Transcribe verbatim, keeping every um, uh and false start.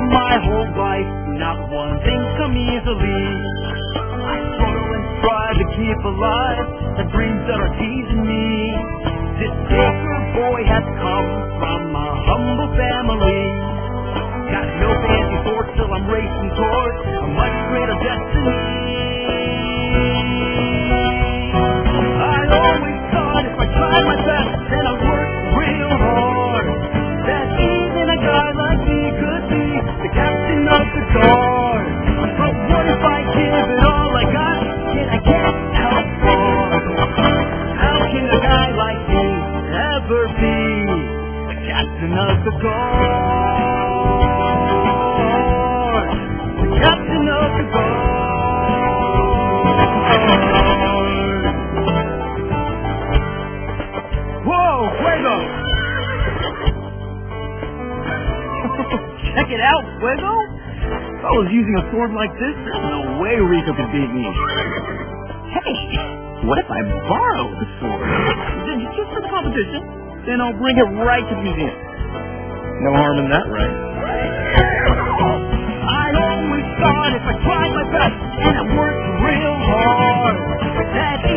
my whole life, not one thing come easily. I struggle and strive to keep alive the dreams that are teasing me. This baker boy has come from a humble family. Got no fancy force till I'm racing towards a much greater destiny. I always thought if I tried my best and I worked real hard, that even a guy like me could be the captain of the guard. But what if I give it all I got, yet I can't help far? How can a guy like me ever be the captain of the guard? The captain of the guard. Whoa, Fuego! Check it out, Fuego! If I was using a sword like this, there's no way Rico could beat me. Hey, what if I borrow the sword? Just for the competition. Then I'll bring it right to the museum. No harm in that, right? I always thought if I tried my best and I worked real hard, that